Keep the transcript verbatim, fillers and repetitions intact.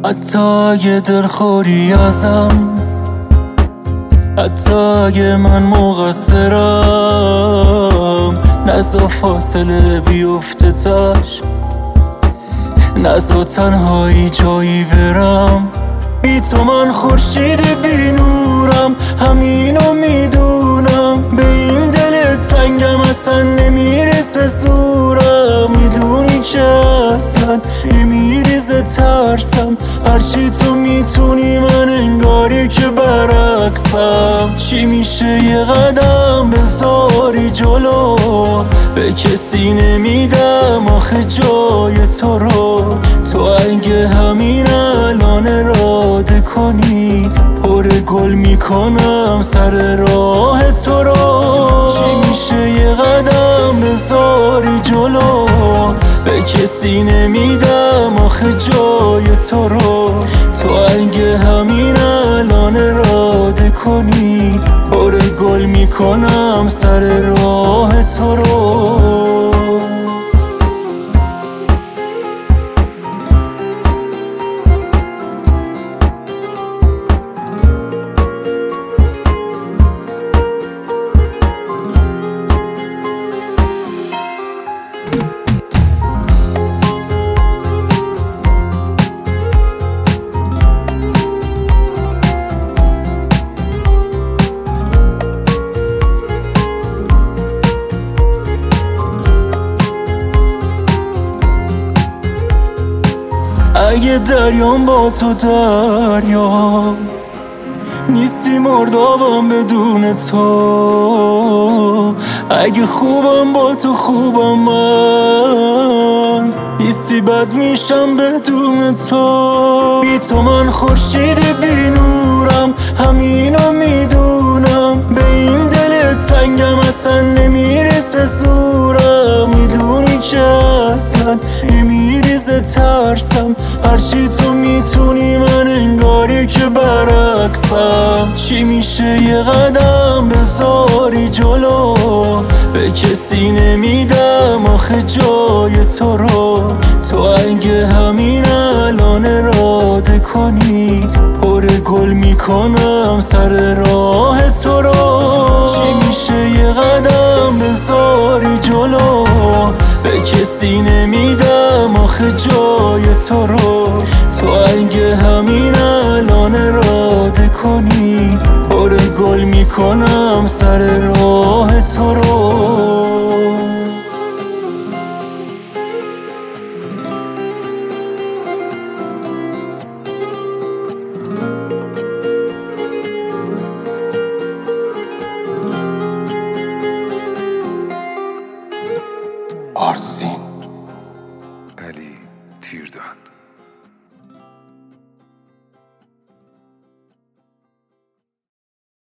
حتی اگه دلخوری ازم، حتی اگه من مقصرم، نزا فاصله بیفته تاش، نزا تنهایی جایی برم. بی تو من خورشید بی نورم، همینو میدونم. به این دل تنگم اصلا نمیرسه زورم. میدونی که اصلا نمیریزه ترسم، هرچی تو میتونی من انگاری که برعکسم. چی میشه یه قدم بذاری جلو، به کسی نمیدم آخه جای تو رو. تو اگه همین الان اراده کنی، پر گل میکنم سر راه تو رو. چی میشه یه قدم بذاری جلو، به کسی نمیدم آخه جای تو رو. تو اگه همین الان اراده کنی، پر گل میکنم سر راه تو رو. اگه دریام با تو دریا نیستی، مردابم بدون تو. اگه خوبم با تو خوبم من، نیستی بد میشم بدون تو. بی تو من خورشید بی نورم، همینو میدونم. به این دل تنگم اصلا نمیرسه زورم. میدونی که اصلا نمیریزه ترسم، هرچی تو میتونی من انگاری که برعکسم. چی میشه یه قدم بذاری جلو، به کسی نمیدم آخه جای تو رو. تو اگه همین الان اراده کنی، پر گل میکنم سر راه تو رو. چی میشه یه قدم بذاری جلو، به کسی نمیدم آخه جای تو رو. تو اگه همین الان اراده کنی، پر گل میکنم سر راه تو رو. آرزین علی تیرداد.